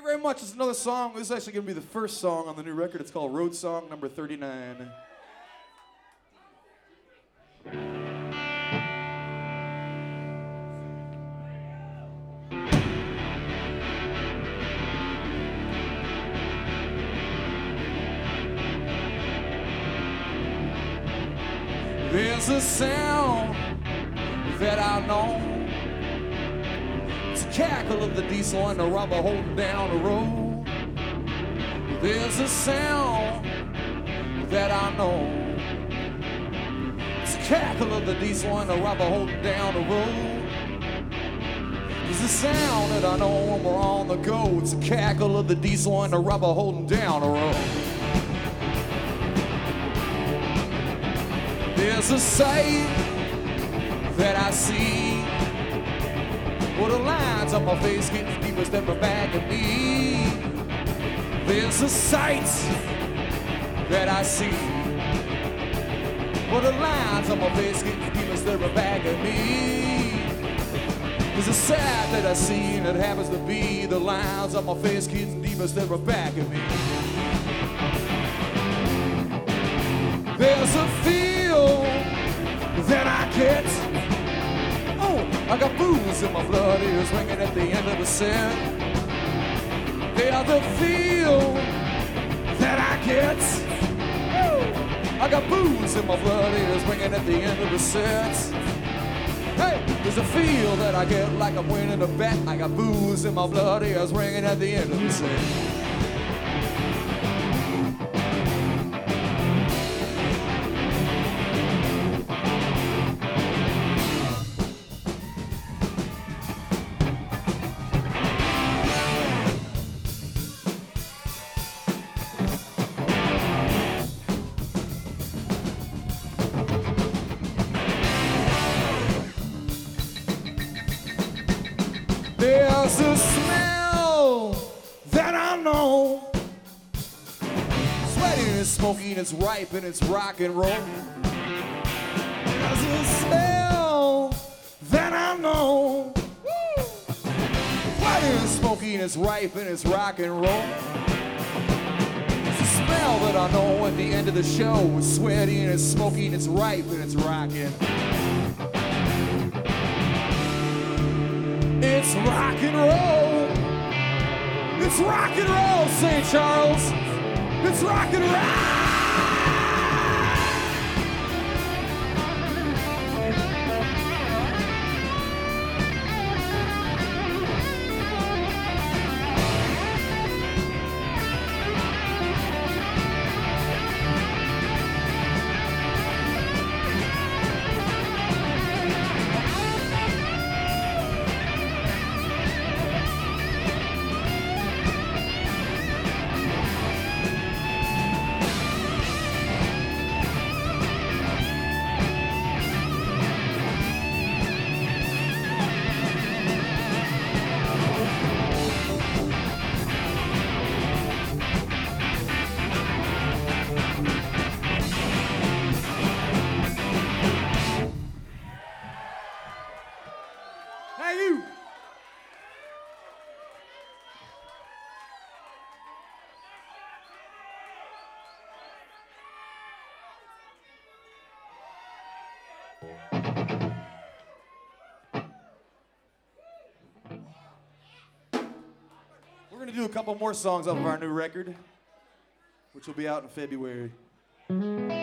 very much. It's another song. This is actually going to be the first song on the new record. It's called Road Song number 39. There's a sound that I know. It's the cackle of the diesel and the rubber holding down the road. There's a sound that I know. It's the cackle of the diesel and the rubber holding down the road. There's a sound that I know when we're on the go. It's the cackle of the diesel and the rubber holding down the road. There's a sight that I see, where the lines on my face getting deeper, stepping back at me. There's a sight that I see, where the lines on my face getting deeper, stepping back at me. There's a sight that I see, and it happens to be the lines on my face getting deeper, stepping back at me. There's a feel that I get. Oh, I got booze in my blood, ears ringing at the end of the set. There's a feel that I get. Oh, I got booze in my blood, ears ringing at the end of the set. Hey, there's a feel that I get like I'm winning a bet. I got booze in my blood, ears ringing at the end of the set. There's a smell that I know. Sweaty and smoky and it's ripe and it's rock and roll. There's a smell that I know. Sweaty and smoky and it's ripe and it's rock and roll. It's a smell that I know at the end of the show. It's sweaty and it's smoky and it's ripe and it's rocking. It's rock and roll. It's rock and roll, St. Charles. It's rock and roll. Hey, you! We're going to do a couple more songs off of our new record, which will be out in February.